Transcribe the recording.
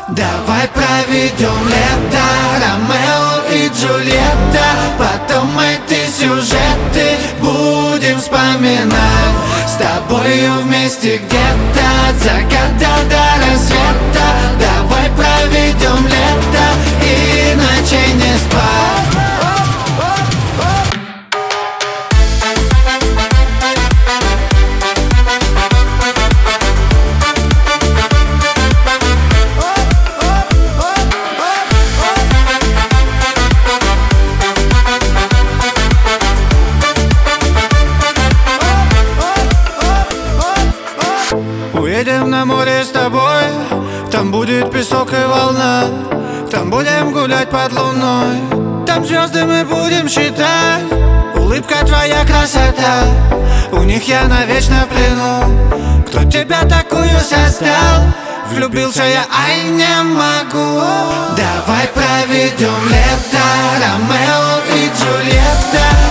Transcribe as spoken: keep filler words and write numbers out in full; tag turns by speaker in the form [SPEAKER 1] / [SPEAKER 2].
[SPEAKER 1] Давай проведем лето, Ромео и Джульетта. Потом эти сюжеты будем вспоминать с тобою вместе где-то от заката до рассвета. Давай проведем лето и ночей не спать.
[SPEAKER 2] Уедем на море с тобой, там будет песок и волна. Там будем гулять под луной, там звезды мы будем считать. Улыбка твоя красота, у них я навечно в плену. Кто тебя такую создал? Влюбился я, ай, не могу.
[SPEAKER 1] Давай проведем лето, Ромео и Джульетта.